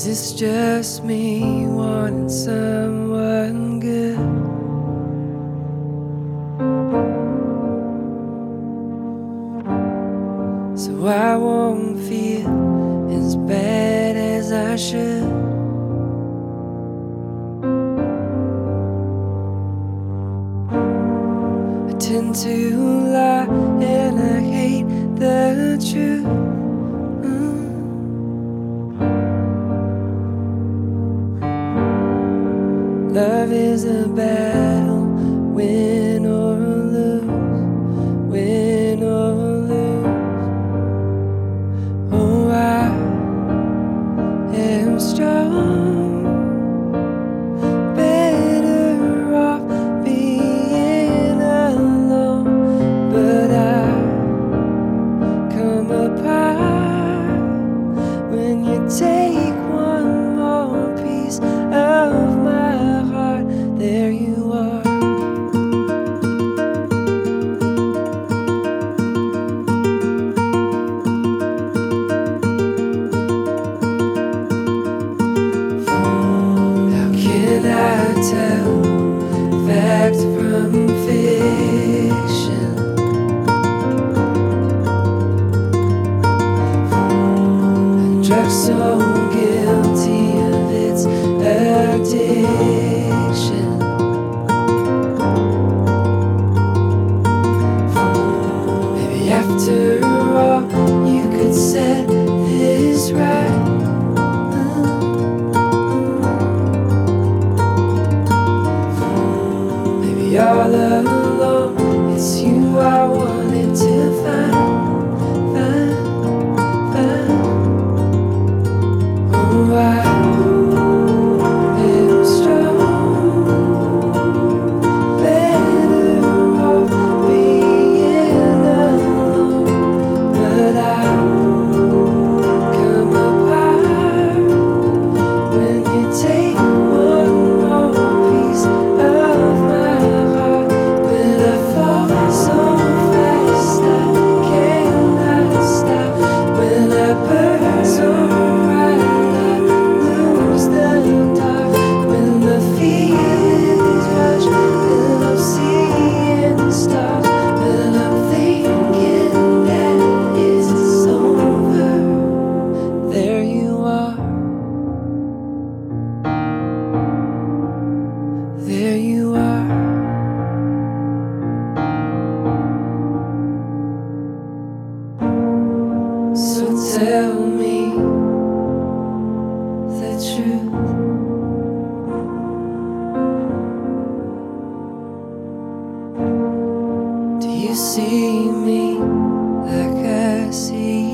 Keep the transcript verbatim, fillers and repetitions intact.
Is this just me wanting someone good? So I won't feel as bad as I should. I tend to lie and I hate the truth. Mm. Love is a battle, win or lose, win or lose. Oh, I am strong, better off being alone, but I come apart when you take one more piece of my heart. There you are. How can I tell fact from fiction? A drug so guilty of its addiction. Maybe after all you could set this right. Maybe all along it's you I wanted to find, find, find. Oh, I am strong, better off being alone, but I come apart when you take one more piece of my heart. When I fall so fast I cannot stop, when I burn so bright I lose the dark, when the feelings rush and I'm seeing stars, when I'm thinking that it's over, there you are. There you are. So tell me the truth. Do you see me like I see